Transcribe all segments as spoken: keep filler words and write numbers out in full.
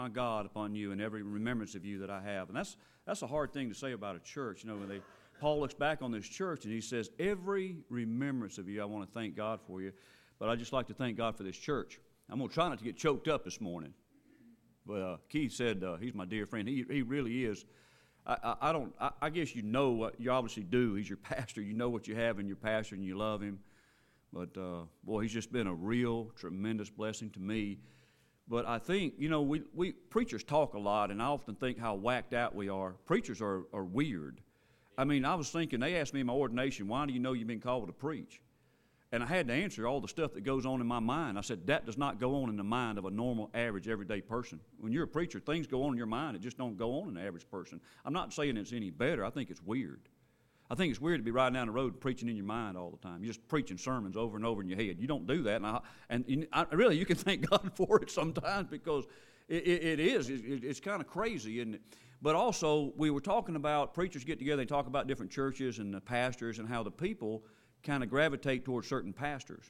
my God upon you and every remembrance of you that I have. And that's that's a hard thing to say about a church. You know, when they Paul looks back on this church and he says, every remembrance of you, I want to thank God for you. But I just like to thank God for this church. I'm going to try not to get choked up this morning. But uh, Keith said, uh, he's my dear friend. He he really is. I, I, I don't. I, I guess you know what you obviously do. He's your pastor. You know what you have in your pastor, and you love him. But uh, boy, he's just been a real tremendous blessing to me. But I think you know we we preachers talk a lot, and I often think how whacked out we are. Preachers are are weird. I mean, I was thinking. They asked me in my ordination, "Why do you know you've been called to preach?" And I had to answer all the stuff that goes on in my mind. I said, that does not go on in the mind of a normal, average, everyday person. When you're a preacher, things go on in your mind that just don't go on in an average person. I'm not saying it's any better. I think it's weird. I think it's weird to be riding down the road preaching in your mind all the time. You're just preaching sermons over and over in your head. You don't do that. And, I, and I, really, you can thank God for it sometimes because it, it, it is. It, it's kind of crazy, isn't it? But also, we were talking about preachers get together. They talk about different churches and the pastors and how the people kind of gravitate towards certain pastors.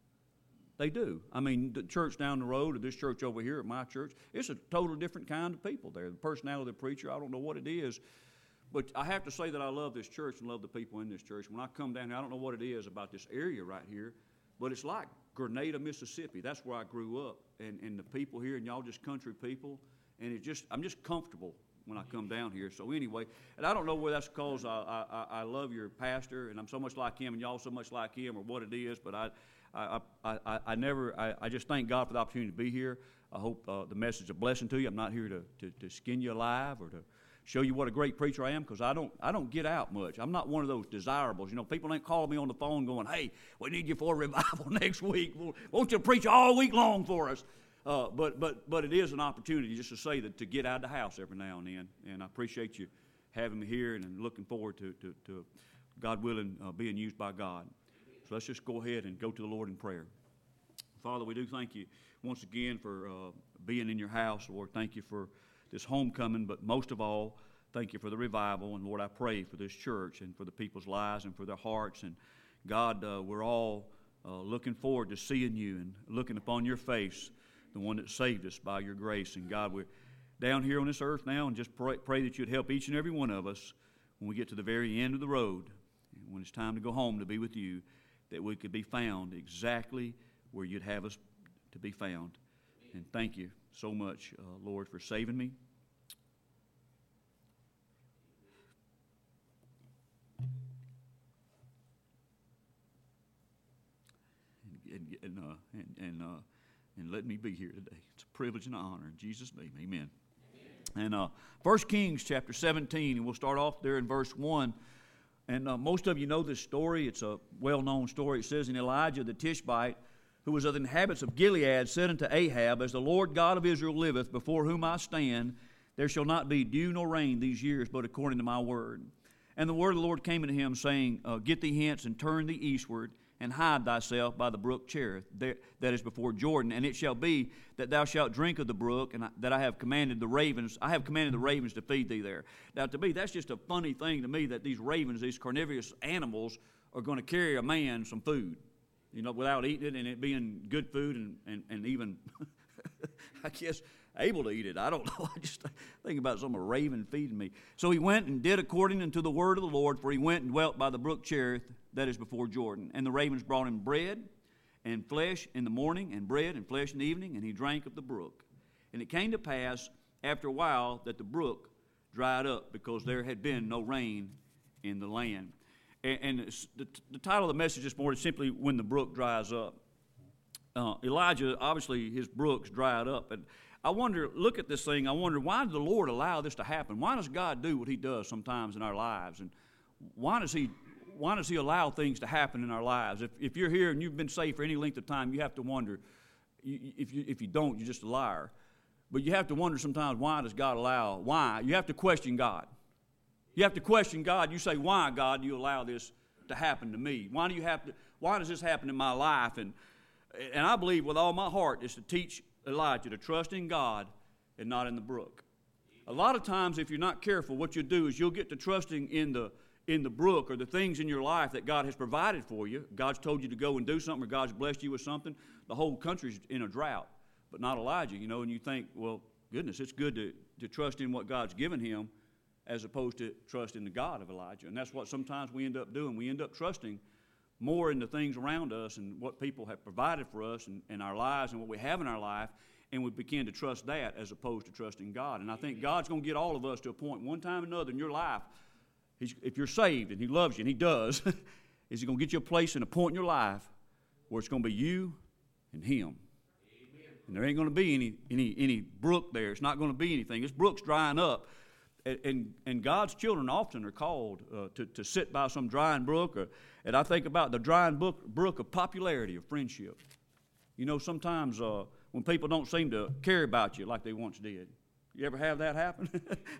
They do. I mean, the church down the road or this church over here at my church, it's a totally different kind of people there. The personality of the preacher, I don't know what it is. But I have to say that I love this church and love the people in this church. When I come down here, I don't know what it is about this area right here, but it's like Grenada, Mississippi. That's where I grew up. And, and the people here, and y'all just country people, and it just I'm just comfortable when I come down here. So anyway, and I don't know whether that's because I, I, I love your pastor and I'm so much like him and y'all so much like him or what it is, but I I, I, I, I never, I, I just thank God for the opportunity to be here. I hope uh, the message is a blessing to you. I'm not here to, to, to skin you alive or to show you what a great preacher I am because I don't I don't get out much. I'm not one of those desirables. You know, people ain't calling me on the phone going, hey, we need you for a revival next week. Won't you preach all week long for us? Uh, but but but it is an opportunity just to say that to get out of the house every now and then, and I appreciate you having me here, and, and looking forward to, to, to God willing, uh, being used by God. So let's just go ahead and go to the Lord in prayer. Father, we do thank you once again for uh, being in your house, Lord. Thank you for this homecoming, but most of all, thank you for the revival, and Lord, I pray for this church and for the people's lives and for their hearts, and God, uh, we're all uh, looking forward to seeing you and looking upon your face, the one that saved us by your grace. And God, we're down here on this earth now, and just pray, pray that you'd help each and every one of us when we get to the very end of the road, and when it's time to go home to be with you, that we could be found exactly where you'd have us to be found. And thank you so much, uh, Lord, for saving me. And, and, uh, and, and uh, and let me be here today. It's a privilege and an honor. In Jesus' name, amen. Amen. And uh, First Kings chapter seventeen, and we'll start off there in verse one. And uh, most of you know this story. It's a well-known story. It says, "And Elijah the Tishbite, who was of the inhabitants of Gilead, said unto Ahab, As the Lord God of Israel liveth, before whom I stand, there shall not be dew nor rain these years, but according to my word. And the word of the Lord came unto him, saying, uh, Get thee hence, and turn thee eastward, and hide thyself by the brook Cherith, there, that is before Jordan. And it shall be that thou shalt drink of the brook, and I, that I have commanded the ravens, I have commanded the ravens to feed thee there." Now, to me, that's just a funny thing to me that these ravens, these carnivorous animals, are going to carry a man some food, you know, without eating it, and it being good food, and, and, and even, I guess, able to eat it. I don't know. I just think about some raven feeding me. So he went and did according unto the word of the Lord, for he went and dwelt by the brook Cherith, that is before Jordan. And the ravens brought him bread and flesh in the morning, and bread and flesh in the evening, and he drank of the brook. And it came to pass after a while that the brook dried up, because there had been no rain in the land. And, and the, the title of the message this morning is simply "When the Brook Dries Up." Uh, Elijah, obviously, his brooks dried up. And I wonder, look at this thing, I wonder, why did the Lord allow this to happen? Why does God do what he does sometimes in our lives? And why does he why does he allow things to happen in our lives? If, if you're here and you've been saved for any length of time, you have to wonder. If you, if you don't, you're just a liar. But you have to wonder sometimes, why does God allow? Why? You have to question God. You have to question God. You say, why, God, do you allow this to happen to me? Why do you have to? Why does this happen in my life? And and I believe with all my heart is to teach Elijah to trust in God and not in the brook. A lot of times, if you're not careful, what you'll do is you'll get to trusting in the in the brook or the things in your life that God has provided for you. God's told you to go and do something, or God's blessed you with something. The whole country's in a drought, but not Elijah, you know, and you think, well, goodness, it's good to, to trust in what God's given him as opposed to trust in the God of Elijah. And that's what sometimes we end up doing. We end up trusting more in the things around us and what people have provided for us and, and our lives and what we have in our life, and we begin to trust that as opposed to trusting God. And I think God's going to get all of us to a point one time or another in your life. He's, if you're saved and he loves you, and he does, is he going to get you a place and a point in your life where it's going to be you and him. Amen. And there ain't going to be any, any, any brook there. It's not going to be anything. This brook's drying up. And, and, and God's children often are called uh, to, to sit by some drying brook. Or, and I think about the drying brook, brook of popularity, of friendship. You know, sometimes uh, when people don't seem to care about you like they once did. You ever have that happen?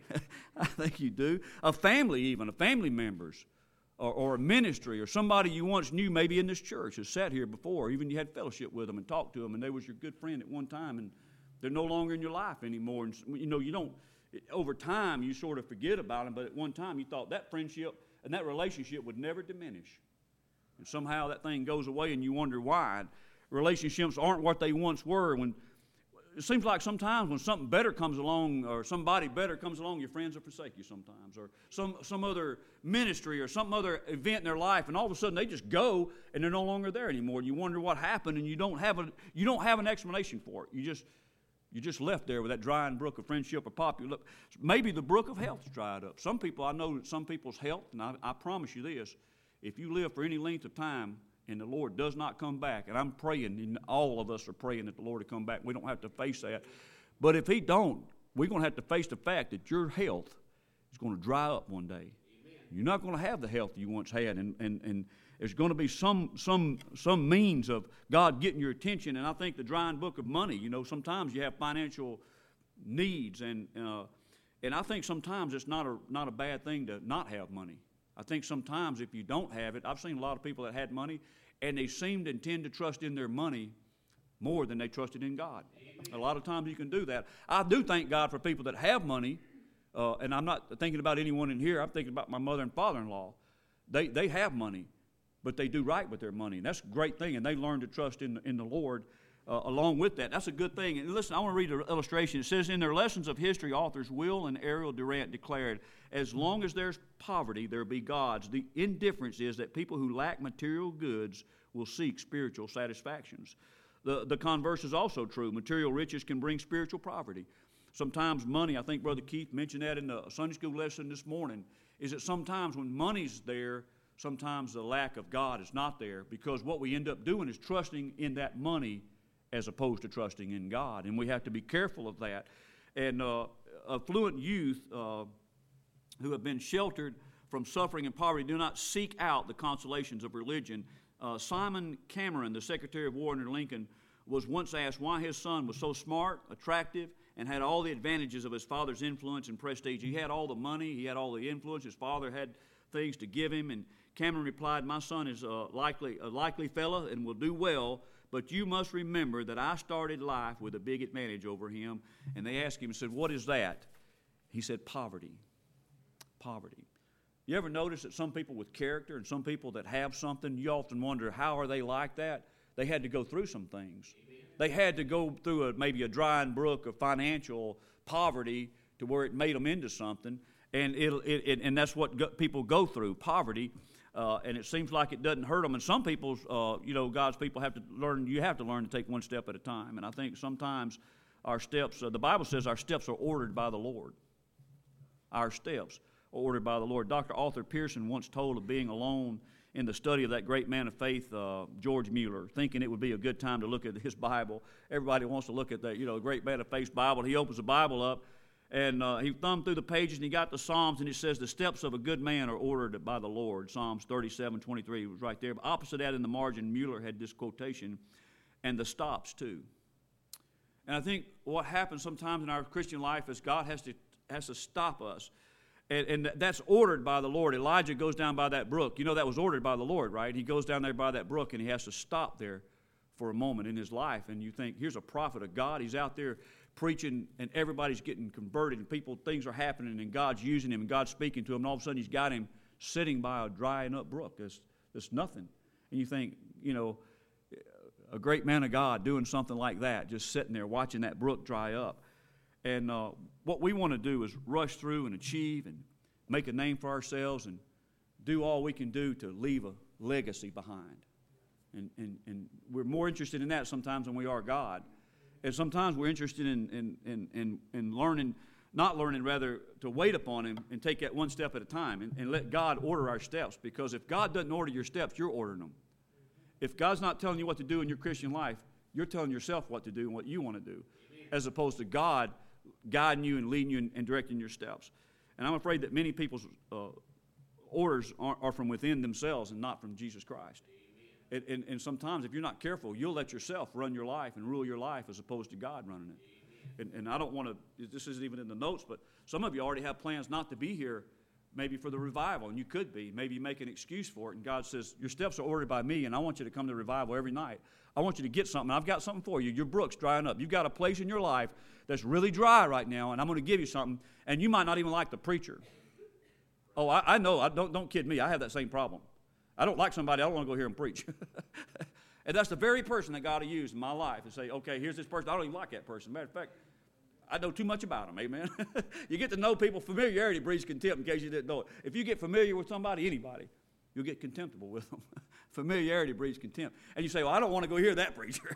I think you do. A family even, a family members, or, or a ministry, or somebody you once knew maybe in this church has sat here before. Even you had fellowship with them and talked to them, and they was your good friend at one time, and they're no longer in your life anymore. And you know, you don't. Over time, you sort of forget about them, but at one time you thought that friendship and that relationship would never diminish. And somehow that thing goes away, and you wonder why. Relationships aren't what they once were. When it seems like sometimes when something better comes along or somebody better comes along, your friends will forsake you sometimes, or some, some other ministry or some other event in their life, and all of a sudden they just go and they're no longer there anymore. And you wonder what happened, and you don't have a you don't have an explanation for it. You just you just left there with that drying brook of friendship or popular. Maybe the brook of health's dried up. Some people, I know that some people's health, and I, I promise you this, if you live for any length of time and the Lord does not come back, and I'm praying, and all of us are praying that the Lord will come back. We don't have to face that. But if he don't, we're going to have to face the fact that your health is going to dry up one day. Amen. You're not going to have the health you once had, and, and, and there's going to be some some some means of God getting your attention. And I think the drying book of money, you know, sometimes you have financial needs, and uh, and I think sometimes it's not a not a bad thing to not have money. I think sometimes if you don't have it, I've seen a lot of people that had money, and they seem to intend to trust in their money more than they trusted in God. Amen. A lot of times you can do that. I do thank God for people that have money, uh, and I'm not thinking about anyone in here. I'm thinking about my mother and father-in-law. They they have money, but they do right with their money, and that's a great thing, and they learn to trust in, in the Lord uh, along with that. That's a good thing. And listen, I want to read an illustration. It says, in their lessons of history, authors Will and Ariel Durant declared, as long as there's poverty, there be gods. The indifference is that people who lack material goods will seek spiritual satisfactions. The, the converse is also true. Material riches can bring spiritual poverty. Sometimes money, I think Brother Keith mentioned that in the Sunday school lesson this morning, is that sometimes when money's there, sometimes the lack of God is not there, because what we end up doing is trusting in that money as opposed to trusting in God. And we have to be careful of that. And uh, affluent youth uh, who have been sheltered from suffering and poverty do not seek out the consolations of religion. Uh, Simon Cameron, the Secretary of War under Lincoln, was once asked why his son was so smart, attractive, and had all the advantages of his father's influence and prestige. He had all the money, he had all the influence, his father had things to give him, and Cameron replied, my son is a likely, a likely fellow and will do well, but you must remember that I started life with a big advantage over him. And they asked him, said, what is that? He said, poverty. Poverty. You ever notice that some people with character and some people that have something, you often wonder, how are they like that? They had to go through some things. Amen. They had to go through a, maybe a drying brook of financial poverty to where it made them into something. And it, it, it and that's what go, people go through, poverty. Uh, and it seems like it doesn't hurt them. And some people's, uh, you know, God's people have to learn, you have to learn to take one step at a time. And I think sometimes our steps, uh, the Bible says our steps are ordered by the Lord. Our steps are ordered by the Lord. Doctor Arthur Pearson once told of being alone in the study of that great man of faith, uh, George Mueller, thinking it would be a good time to look at his Bible. Everybody wants to look at that, you know, great man of faith's Bible. He opens the Bible up, and uh, he thumbed through the pages, and he got the Psalms, and it says, the steps of a good man are ordered by the Lord. Psalms thirty-seven twenty-three was right there. But opposite that in the margin, Mueller had this quotation, and the stops too. And I think what happens sometimes in our Christian life is God has to has to stop us. And, and that's ordered by the Lord. Elijah goes down by that brook. You know that was ordered by the Lord, right? He goes down there by that brook, and he has to stop there for a moment in his life. And you think, here's a prophet of God. He's out there preaching, and everybody's getting converted, and people, things are happening, and God's using him, and God's speaking to him, and all of a sudden he's got him sitting by a drying up brook. There's, there's nothing. And you think, you know, a great man of God doing something like that, just sitting there watching that brook dry up. And uh, what we want to do is rush through and achieve and make a name for ourselves and do all we can do to leave a legacy behind. And, and, and we're more interested in that sometimes than we are God. And sometimes we're interested in, in, in, in, in learning, not learning, rather, to wait upon Him and take that one step at a time and, and let God order our steps. Because if God doesn't order your steps, you're ordering them. If God's not telling you what to do in your Christian life, you're telling yourself what to do and what you want to do, as opposed to God guiding you and leading you and, and directing your steps. And I'm afraid that many people's uh, orders are, are from within themselves and not from Jesus Christ. And, and, and sometimes, if you're not careful, you'll let yourself run your life and rule your life as opposed to God running it. And, and I don't want to, this isn't even in the notes, but some of you already have plans not to be here maybe for the revival, and you could be. Maybe you make an excuse for it, and God says, your steps are ordered by me, and I want you to come to revival every night. I want you to get something. I've got something for you. Your brook's drying up. You've got a place in your life that's really dry right now, and I'm going to give you something, and you might not even like the preacher. Oh, I, I know. I, don't, don't kid me. I have that same problem. I don't like somebody. I don't want to go here and preach. And that's the very person that God will use in my life and say, okay, here's this person. I don't even like that person. Matter of fact, I know too much about them, amen. You get to know people. Familiarity breeds contempt, in case you didn't know it. If you get familiar with somebody, anybody, you'll get contemptible with them. Familiarity breeds contempt. And you say, well, I don't want to go hear that preacher.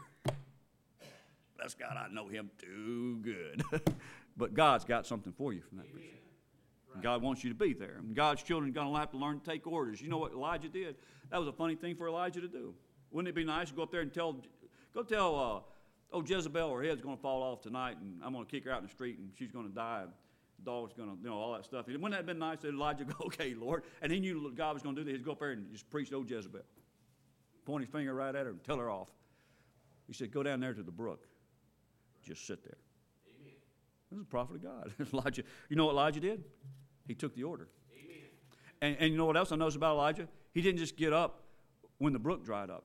Bless God, I know him too good. But God's got something for you from that preacher. Right. God wants you to be there. And God's children are going to have to learn to take orders. You know what Elijah did? That was a funny thing for Elijah to do. Wouldn't it be nice to go up there and tell, go tell, uh, oh, Jezebel, her head's going to fall off tonight, and I'm going to kick her out in the street, and she's going to die, and the dog's going to, you know, all that stuff. And wouldn't that have been nice that Elijah go, okay, Lord? And he knew God was going to do that. He'd go up there and just preach to old Jezebel. Point his finger right at her and tell her off. He said, go down there to the brook. Just sit there. Amen. This is a prophet of God. Elijah, you know what Elijah did? He took the order. Amen. And, and you know what else I noticed about Elijah? He didn't just get up when the brook dried up.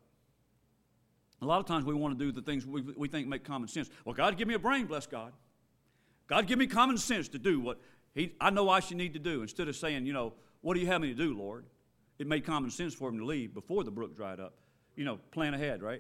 A lot of times we want to do the things we, we think make common sense. Well, God, give me a brain, bless God. God, give me common sense to do what he, I know I should need to do. Instead of saying, you know, what do you have me to do, Lord? It made common sense for him to leave before the brook dried up. You know, plan ahead, right?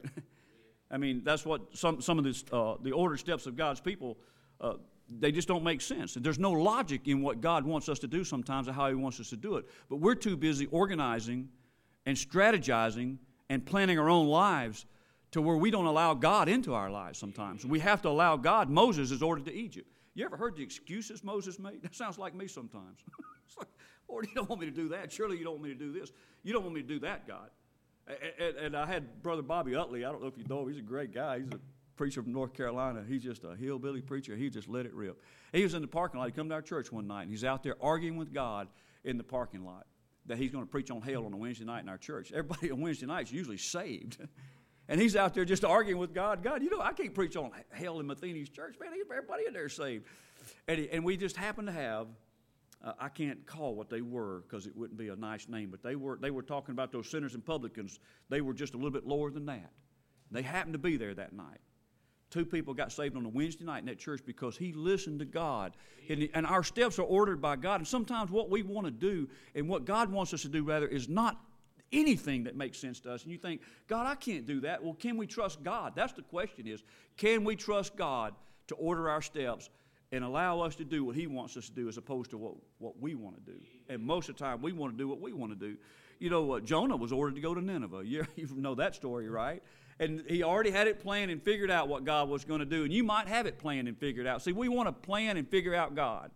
I mean, that's what some, some of this, uh, the order steps of God's people, uh, they just don't make sense. There's no logic in what God wants us to do sometimes or how he wants us to do it. But we're too busy organizing and strategizing and planning our own lives to where we don't allow God into our lives sometimes. We have to allow God. Moses is ordered to Egypt. You ever heard the excuses Moses made? That sounds like me sometimes. It's like, Lord, you don't want me to do that. Surely you don't want me to do this. You don't want me to do that, God. And, and I had Brother Bobby Utley. I don't know if you know him. He's a great guy. He's a preacher from North Carolina. He's just a hillbilly preacher. He just let it rip. He was in the parking lot. He come to our church one night, and he's out there arguing with God in the parking lot that he's going to preach on hell on a Wednesday night in our church. Everybody on Wednesday night is usually saved. And he's out there just arguing with God. God, you know, I can't preach on hell in Matheny's church. Man, everybody in there is saved. And, he, and we just happened to have, uh, I can't call what they were because it wouldn't be a nice name, but they were they were talking about those sinners and publicans. They were just a little bit lower than that. They happened to be there that night. Two people got saved on a Wednesday night in that church because he listened to God. And, he, and our steps are ordered by God. And sometimes what we want to do and what God wants us to do, rather, is not anything that makes sense to us. And you think, God, I can't do that. Well, can we trust God? That's the question is, can we trust God to order our steps and allow us to do what he wants us to do as opposed to what, what we want to do? And most of the time, we want to do what we want to do. You know, uh, Jonah was ordered to go to Nineveh. You, you know that story, right? And he already had it planned and figured out what God was going to do. And you might have it planned and figured out. See, we want to plan and figure out God.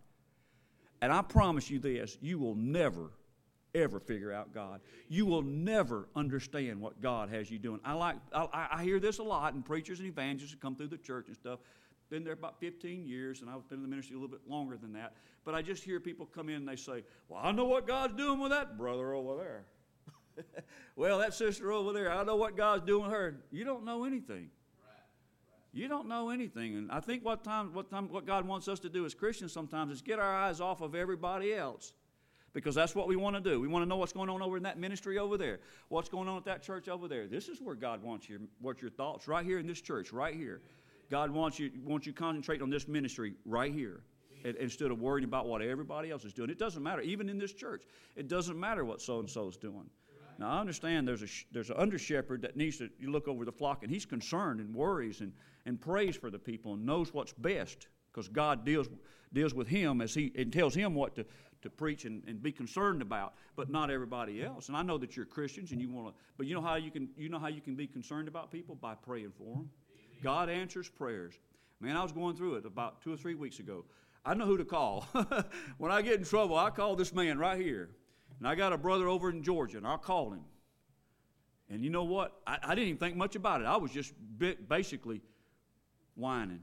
And I promise you this, you will never ever figure out God. You will never understand what God has you doing. I like I, I hear this a lot, and preachers and evangelists come through the church and stuff. Been there about fifteen years, and I've been in the ministry a little bit longer than that. But I just hear people come in and they say, well, I know what God's doing with that brother over there. Well, that sister over there, I know what God's doing with her. You don't know anything. You don't know anything. And I think what time, what time, what God wants us to do as Christians sometimes is get our eyes off of everybody else. Because that's what we want to do. We want to know what's going on over in that ministry over there. What's going on at that church over there. This is where God wants your, what's your thoughts, right here in this church, right here. God wants you wants you to concentrate on this ministry right here and, instead of worrying about what everybody else is doing. It doesn't matter. Even in this church, it doesn't matter what so-and-so is doing. Now, I understand there's a there's an under-shepherd that needs to you look over the flock, and he's concerned and worries and, and prays for the people and knows what's best because God deals deals with him as he and tells him what to, to preach and, and be concerned about, but not everybody else. And I know that you're Christians and you want to, but you know how you can you know how you can be concerned about people? By praying for them. God answers prayers. Man, I was going through it about two or three weeks ago. I know who to call. When I get in trouble, I call this man right here. And I got a brother over in Georgia, and I'll call him. And you know what? I, I didn't even think much about it. I was just bit, basically whining.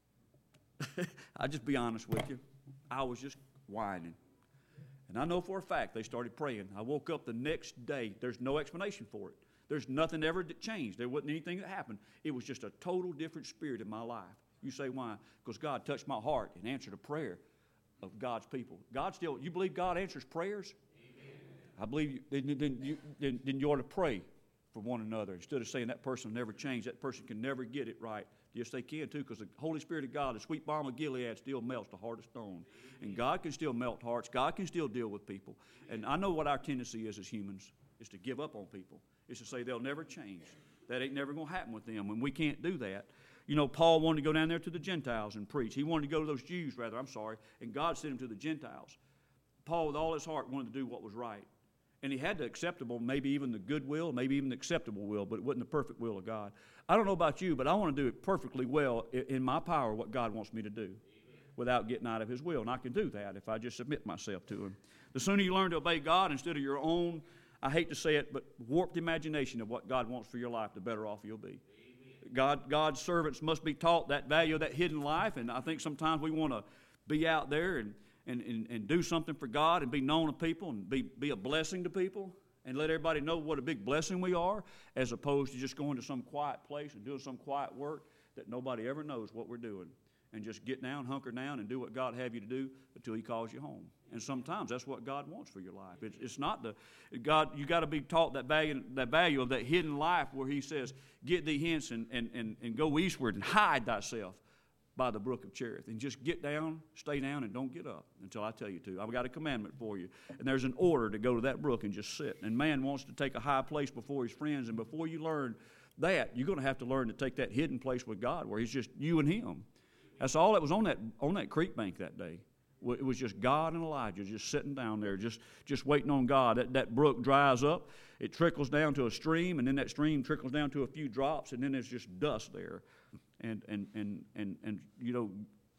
I'll just be honest with you. I was just whining. And I know for a fact they started praying. I woke up the next day. There's no explanation for it. There's nothing ever that changed. There wasn't anything that happened. It was just a total different spirit in my life. You say why? Because God touched my heart and answered a prayer of God's people. God still, you believe God answers prayers? Amen. I believe you, then, then, you, then, then you ought to pray for one another instead of saying that person will never change, that person can never get it right. Yes, they can too, because the Holy Spirit of God, the sweet balm of Gilead, still melts the heart of stone. And God can still melt hearts. God can still deal with people. And I know what our tendency is as humans, is to give up on people. Is to say they'll never change. That ain't never going to happen with them, and we can't do that. You know, Paul wanted to go down there to the Gentiles and preach. He wanted to go to those Jews, rather, I'm sorry, and God sent him to the Gentiles. Paul, with all his heart, wanted to do what was right. And he had the acceptable, maybe even the good will, maybe even the acceptable will, but it wasn't the perfect will of God. I don't know about you, but I want to do it perfectly well in my power, what God wants me to do, without getting out of his will. And I can do that if I just submit myself to him. The sooner you learn to obey God instead of your own, I hate to say it, but warped imagination of what God wants for your life, the better off you'll be. God, God's servants must be taught that value of that hidden life, and I think sometimes we want to be out there and And, and, and do something for God and be known to people and be, be a blessing to people and let everybody know what a big blessing we are, as opposed to just going to some quiet place and doing some quiet work that nobody ever knows what we're doing, and just get down, hunker down, and do what God have you to do until he calls you home. And sometimes that's what God wants for your life. It's, it's not the God. You got to be taught that value, that value of that hidden life, where he says, "Get thee hence and, and, and, and go eastward and hide thyself by the brook of Cherith," and just get down, stay down, and don't get up until I tell you to. I've got a commandment for you. And there's an order to go to that brook and just sit. And man wants to take a high place before his friends, and before you learn that, you're going to have to learn to take that hidden place with God, where he's just you and him. That's all that was on that on that creek bank that day. It was just God and Elijah just sitting down there, just, just waiting on God. That, that brook dries up. It trickles down to a stream, and then that stream trickles down to a few drops, and then there's just dust there. And, and, and, and, and you know,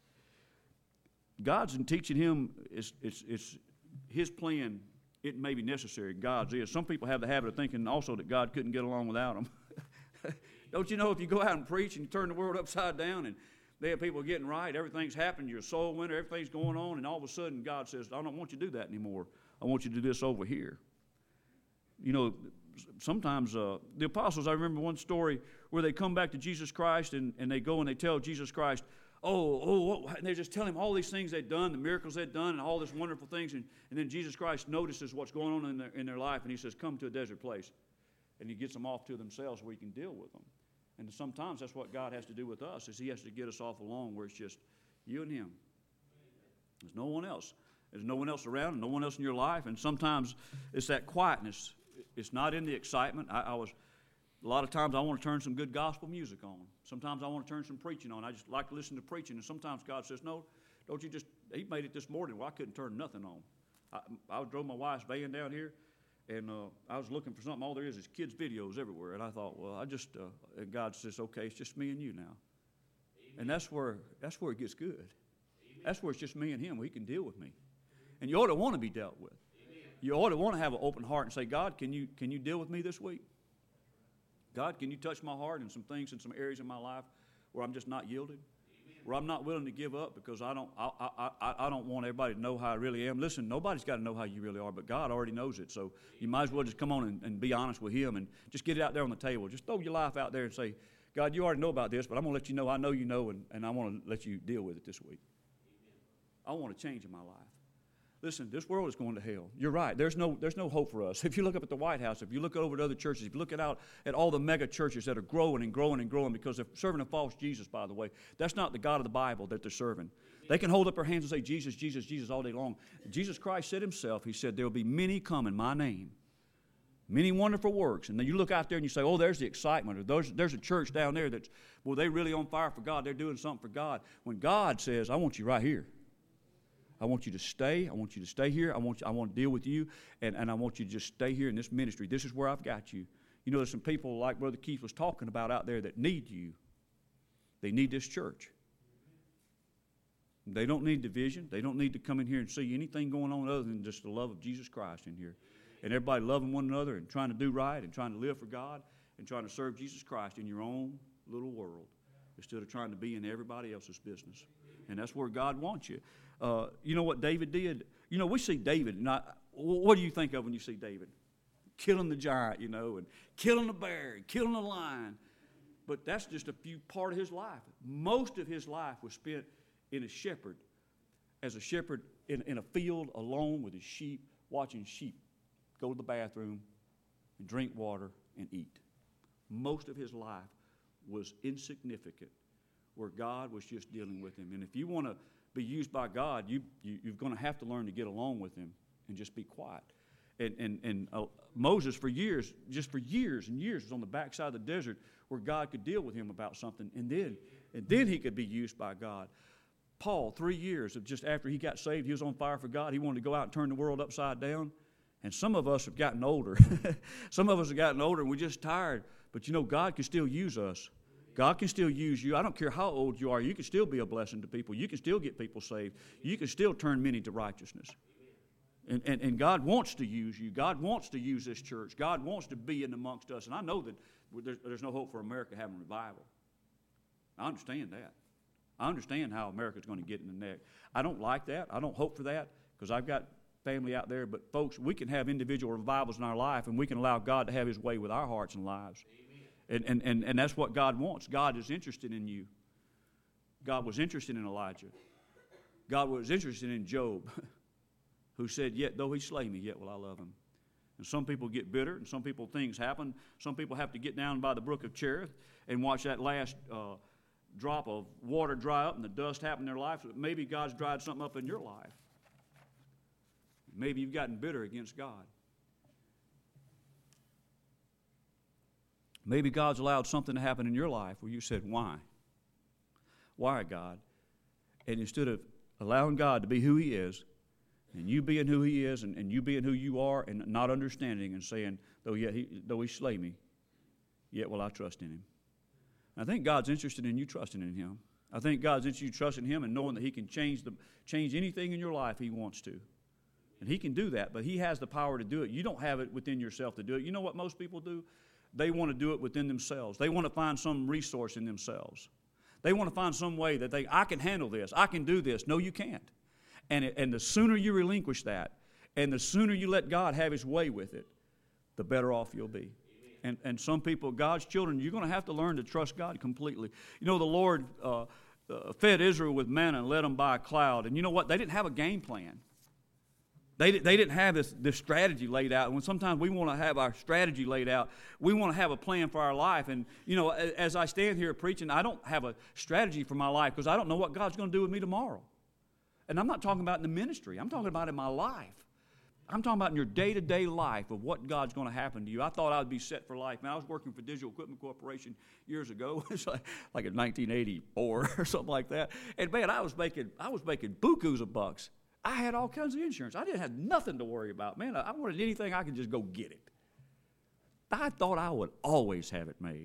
God's in teaching him, it's, it's, it's his plan. It may be necessary. God's is. Some people have the habit of thinking also that God couldn't get along without them. Don't you know, if you go out and preach and you turn the world upside down and they have people getting right, everything's happened, you're a soul winner, everything's going on, and all of a sudden God says, I don't want you to do that anymore. I want you to do this over here. You know, sometimes uh, the apostles, I remember one story where they come back to Jesus Christ and, and they go and they tell Jesus Christ, oh, oh, and they just tell him all these things they'd done, the miracles they'd done, and all these wonderful things. And, and then Jesus Christ notices what's going on in their, in their life, and he says, come to a desert place. And he gets them off to themselves where he can deal with them. And sometimes that's what God has to do with us, is he has to get us off alone where it's just you and him. There's no one else. There's no one else around, no one else in your life. And sometimes it's that quietness. It's not in the excitement. I, I was, a lot of times I want to turn some good gospel music on. Sometimes I want to turn some preaching on. I just like to listen to preaching. And sometimes God says, no, don't you just, he made it this morning where I couldn't turn nothing on. I, I drove my wife's van down here, and uh, I was looking for something. All there is is kids' videos everywhere. And I thought, well, I just, uh, and God says, okay, it's just me and you now. Amen. And that's where, that's where it gets good. Amen. That's where it's just me and him, where he can deal with me. And you ought to want to be dealt with. Amen. You ought to want to have an open heart and say, God, can you, can you deal with me this week? God, can you touch my heart in some things, in some areas of my life where I'm just not yielded? Where I'm not willing to give up because I don't, I, I, I, I don't want everybody to know how I really am. Listen, nobody's got to know how you really are, but God already knows it. So you might as well just come on and, and be honest with him and just get it out there on the table. Just throw your life out there and say, God, you already know about this, but I'm going to let you know I know you know, and, and I want to let you deal with it this week. I want to change in my life. Listen, this world is going to hell. You're right. There's no, there's no hope for us. If you look up at the White House, if you look over at other churches, if you look at out at all the mega churches that are growing and growing and growing because they're serving a false Jesus, by the way, that's not the God of the Bible that they're serving. They can hold up their hands and say, Jesus, Jesus, Jesus all day long. Jesus Christ said himself, he said, there will be many come in my name. Many wonderful works. And then you look out there and you say, oh, there's the excitement. Or there's, there's a church down there that's, well, they're really on fire for God. They're doing something for God. When God says, I want you right here. I want you to stay. I want you to stay here. I want you, I want to deal with you. And, and I want you to just stay here in this ministry. This is where I've got you. You know, there's some people like Brother Keith was talking about out there that need you. They need this church. They don't need division. They don't need to come in here and see anything going on other than just the love of Jesus Christ in here. And everybody loving one another and trying to do right and trying to live for God and trying to serve Jesus Christ in your own little world instead of trying to be in everybody else's business. And that's where God wants you. Uh, you know what David did? You know, we see David. And I, what do you think of when you see David? Killing the giant, you know, and killing the bear, and killing the lion. But that's just a few part of his life. Most of his life was spent in a shepherd, as a shepherd in, in a field alone with his sheep, watching sheep go to the bathroom and drink water and eat. Most of his life was insignificant, where God was just dealing with him. And if you want to be used by God, you, you, you're going to have to learn to get along with him and just be quiet. And, and, and uh, Moses, for years, just for years and years, was on the backside of the desert where God could deal with him about something, and then, and then he could be used by God. Paul, three years of just after he got saved, he was on fire for God. He wanted to go out and turn the world upside down. And some of us have gotten older. Some of us have gotten older and we're just tired. But you know, God can still use us. God can still use you. I don't care how old you are. You can still be a blessing to people. You can still get people saved. You can still turn many to righteousness. And, and, and God wants to use you. God wants to use this church. God wants to be in amongst us. And I know that there's, there's no hope for America having revival. I understand that. I understand how America's going to get in the neck. I don't like that. I don't hope for that because I've got family out there. But, folks, we can have individual revivals in our life, and we can allow God to have his way with our hearts and lives. And, and, and, and that's what God wants. God is interested in you. God was interested in Elijah. God was interested in Job, who said, yet though he slay me, yet will I love him. And some people get bitter, and some people, things happen. Some people have to get down by the brook of Cherith and watch that last uh, drop of water dry up and the dust happen in their life. Maybe God's dried something up in your life. Maybe you've gotten bitter against God. Maybe God's allowed something to happen in your life where you said, why? Why, God? And instead of allowing God to be who he is, and you being who he is, and, and you being who you are, and not understanding and saying, though yet he, though he slay me, yet will I trust in him. I think God's interested in you trusting in him. I think God's interested in you trusting him and knowing that he can change the change anything in your life he wants to. And he can do that, but he has the power to do it. You don't have it within yourself to do it. You know what most people do? They want to do it within themselves. They want to find some resource in themselves. They want to find some way that they, I can handle this. I can do this. No, you can't. And, it, and the sooner you relinquish that, and the sooner you let God have his way with it, the better off you'll be. And, and some people, God's children, you're going to have to learn to trust God completely. You know, the Lord uh, uh, fed Israel with manna and led them by a cloud. And you know what? They didn't have a game plan. They, they didn't have this, this strategy laid out. And when sometimes we want to have our strategy laid out, we want to have a plan for our life. And, you know, as I stand here preaching, I don't have a strategy for my life because I don't know what God's going to do with me tomorrow. And I'm not talking about in the ministry. I'm talking about in my life. I'm talking about in your day-to-day life of what God's going to happen to you. I thought I would be set for life. Man, I was working for Digital Equipment Corporation years ago. It's like, like in nineteen eighty-four or something like that. And, man, I was making I was making bukus of bucks. I had all kinds of insurance. I didn't have nothing to worry about. Man, I wanted anything, I could just go get it. I thought I would always have it made.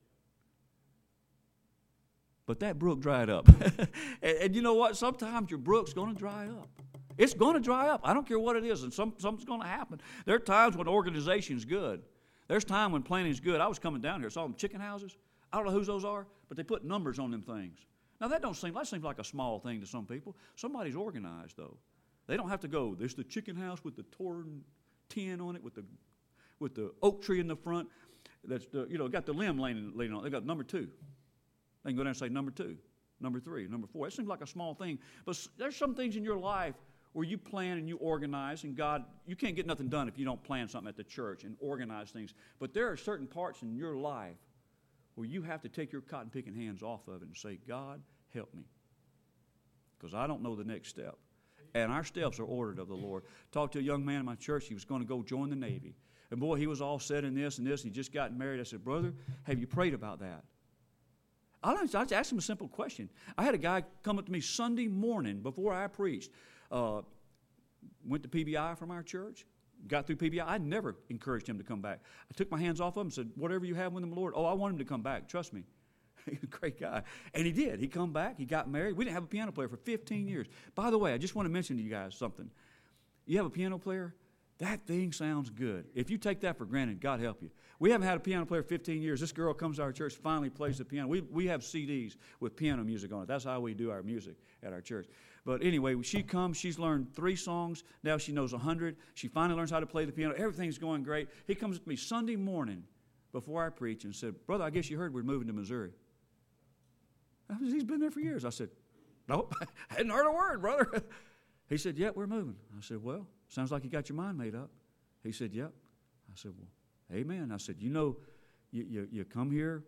But that brook dried up. and, and you know what? Sometimes your brook's going to dry up. It's going to dry up. I don't care what it is, and some, something's going to happen. There are times when organization's good. There's time when planning's good. I was coming down here, saw them chicken houses. I don't know whose those are, but they put numbers on them things. Now, that don't seem, that seems like a small thing to some people. Somebody's organized, though. They don't have to go, there's the chicken house with the torn tin on it, with the with the oak tree in the front. That's the, you know, got the limb laying, laying on it. They got number two. They can go down and say number two, number three, number four. It seems like a small thing. But there's some things in your life where you plan and you organize, and God, you can't get nothing done if you don't plan something at the church and organize things. But there are certain parts in your life where you have to take your cotton-picking hands off of it and say, God, help me, because I don't know the next step. And our steps are ordered of the Lord. Talked to a young man in my church. He was going to go join the Navy. And boy, he was all set in this and this, and he just got married. I said, brother, have you prayed about that? I just asked him a simple question. I had a guy come up to me Sunday morning before I preached. Uh, went to P B I from our church. Got through P B I. I never encouraged him to come back. I took my hands off of him and said, whatever you have with him, Lord. Oh, I want him to come back. Trust me. He's a great guy. And he did. He come back. He got married. We didn't have a piano player for fifteen years. By the way, I just want to mention to you guys something. You have a piano player? That thing sounds good. If you take that for granted, God help you. We haven't had a piano player for fifteen years. This girl comes to our church, finally plays the piano. We, we have C Ds with piano music on it. That's how we do our music at our church. But anyway, she comes. She's learned three songs. Now she knows a hundred. She finally learns how to play the piano. Everything's going great. He comes to me Sunday morning before I preach and said, brother, I guess you heard we're moving to Missouri. I said, he's been there for years. I said, nope, I hadn't heard a word, brother. He said, yeah, we're moving. I said, well, sounds like you got your mind made up. He said, yep. I said, well, amen. I said, you know, you, you, you come here.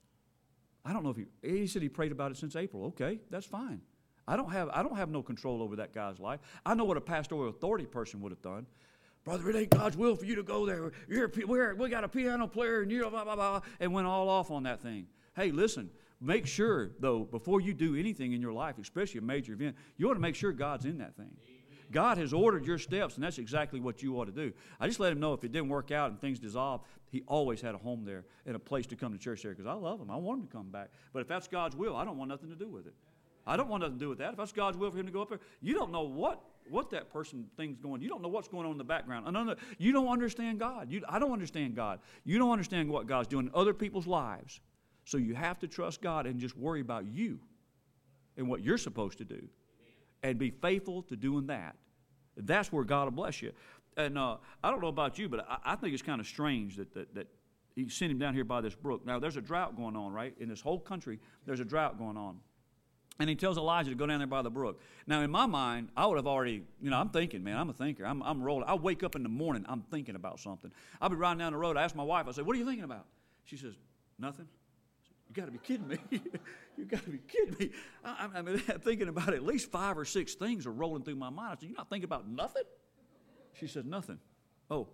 I don't know if he, he said he prayed about it since April. Okay, that's fine. I don't have I don't have no control over that guy's life. I know what a pastoral authority person would have done. Brother, it ain't God's will for you to go there. You're, we're, we got a piano player and you blah, blah, blah, and went all off on that thing. Hey, listen, make sure, though, before you do anything in your life, especially a major event, you ought to make sure God's in that thing. God has ordered your steps, and that's exactly what you ought to do. I just let him know if it didn't work out and things dissolved, he always had a home there and a place to come to church there because I love him. I want him to come back. But if that's God's will, I don't want nothing to do with it. I don't want nothing to do with that. If that's God's will for him to go up there, you don't know what, what that person thing's going. You don't know what's going on in the background. Another, you don't understand God. You, I don't understand God. You don't understand what God's doing in other people's lives. So you have to trust God and just worry about you and what you're supposed to do and be faithful to doing that. That's where God will bless you. And uh, I don't know about you, but I, I think it's kind of strange that, that, that he sent him down here by this brook. Now, there's a drought going on, right? In this whole country, there's a drought going on. And he tells Elijah to go down there by the brook. Now, in my mind, I would have already, you know, I'm thinking, man, I'm a thinker. I'm, I'm rolling. I wake up in the morning, I'm thinking about something. I'll be riding down the road. I ask my wife, I say, what are you thinking about? She says, nothing. You got to be kidding me. You got to be kidding me. I, I mean, I'm thinking about at least five or six things are rolling through my mind. I said, you're not thinking about nothing? She says, nothing. Oh.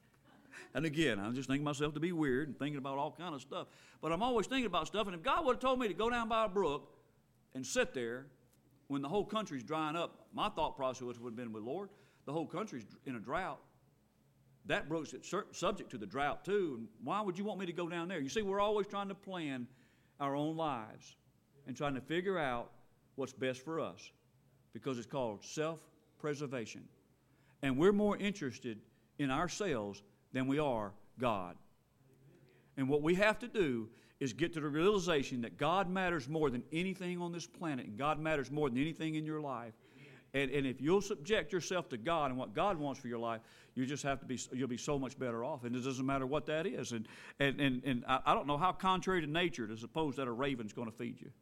And again, I'm just thinking myself to be weird and thinking about all kind of stuff. But I'm always thinking about stuff. And if God would have told me to go down by a brook and sit there when the whole country's drying up, my thought process would have been, with Lord, the whole country's in a drought. That brook's subject to the drought too. And why would you want me to go down there? You see, we're always trying to plan our own lives and trying to figure out what's best for us because it's called self-preservation. And we're more interested in ourselves than we are God. And what we have to do is get to the realization that God matters more than anything on this planet, and God matters more than anything in your life. And, and if you'll subject yourself to God and what God wants for your life, you just have to be, you'll be so much better off. And it doesn't matter what that is. And, and, and, and I, I don't know how contrary to nature to suppose that a raven's going to feed you.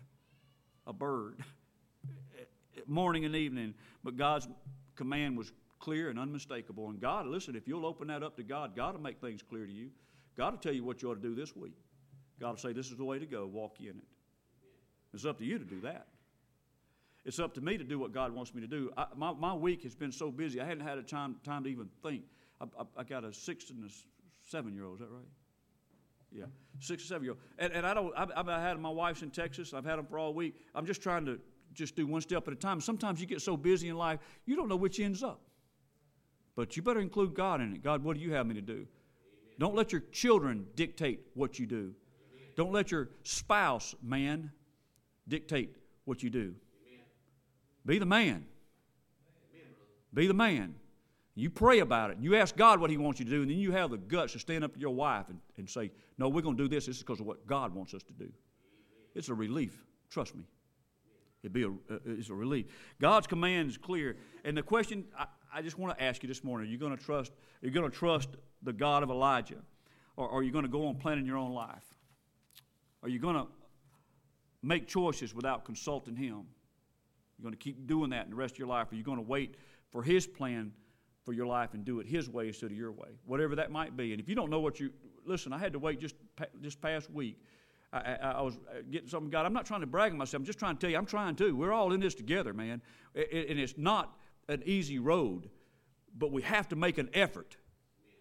A bird. Morning and evening. But God's command was clear and unmistakable. And God, listen, if you'll open that up to God, God will make things clear to you. God will tell you what you ought to do this week. God will say, this is the way to go. Walk in it. It's up to you to do that. It's up to me to do what God wants me to do. I, my, my week has been so busy, I hadn't had a time, time to even think. I, I, I got a six and a seven-year-old, is that right? Yeah, six or seven-year-old. And, and I don't, I've, I've had my wife's in Texas. I've had them for all week. I'm just trying to just do one step at a time. Sometimes you get so busy in life, you don't know which end's up. But you better include God in it. God, what do you have me to do? Amen. Don't let your children dictate what you do. Amen. Don't let your spouse, man, dictate what you do. Amen. Be the man. Amen. Be the man. You pray about it. You ask God what he wants you to do, and then you have the guts to stand up to your wife and, and say, no, we're going to do this. This is because of what God wants us to do. Amen. It's a relief. Trust me. It'd be a, uh, it's a relief. God's command is clear. And the question I, I just want to ask you this morning, are you going to trust, are you going to trust the God of Elijah? Or are you going to go on planning your own life? Are you going to make choices without consulting him? You're going to keep doing that in the rest of your life? Or are you going to wait for his plan for your life and do it his way instead of your way? Whatever that might be. And if you don't know what you, listen, I had to wait just this past week. I, I, I was getting something, God, I'm not trying to brag on myself. I'm just trying to tell you, I'm trying to. We're all in this together, man. It, it, and it's not an easy road, but we have to make an effort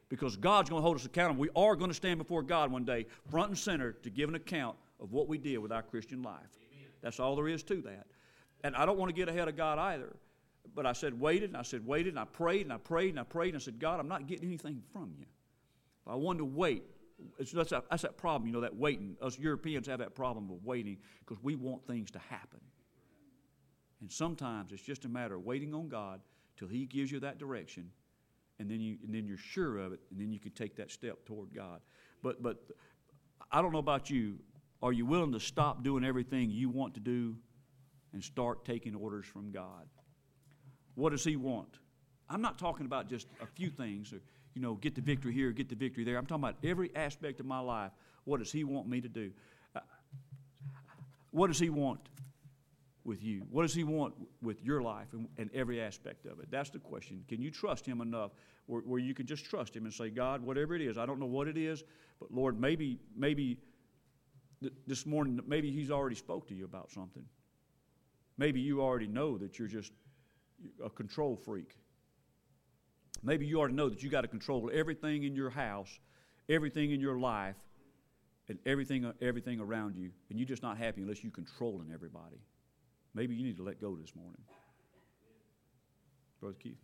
because God's going to hold us accountable. We are going to stand before God one day, front and center, to give an account of what we did with our Christian life. Amen. That's all there is to that. And I don't want to get ahead of God either. But I said, waited, and I said, waited, and I prayed, and I prayed, and I prayed, and I said, God, I'm not getting anything from you. I wanted to wait. It's, that's, that, that's that problem, you know, that waiting. Us Europeans have that problem of waiting because we want things to happen. And sometimes it's just a matter of waiting on God till He gives you that direction, and then you and then you're sure of it, and then you can take that step toward God. But but I don't know about you. Are you willing to stop doing everything you want to do and start taking orders from God? What does He want? I'm not talking about just a few things, or you know, get the victory here, get the victory there. I'm talking about every aspect of my life. What does He want me to do? Uh, what does He want with you? What does He want with your life and, and every aspect of it? That's the question. Can you trust Him enough where, where you can just trust Him and say, God, whatever it is, I don't know what it is, but Lord, maybe maybe th- this morning, maybe He's already spoke to you about something. Maybe you already know that you're just a control freak. Maybe you already know that you got to control everything in your house, everything in your life, and everything everything around you, and you're just not happy unless you're controlling everybody. Maybe you need to let go this morning. Brother Keith.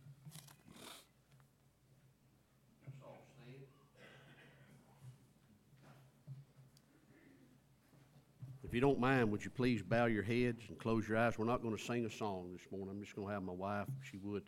If you don't mind, would you please bow your heads and close your eyes? We're not going to sing a song this morning. I'm just going to have my wife, if she would,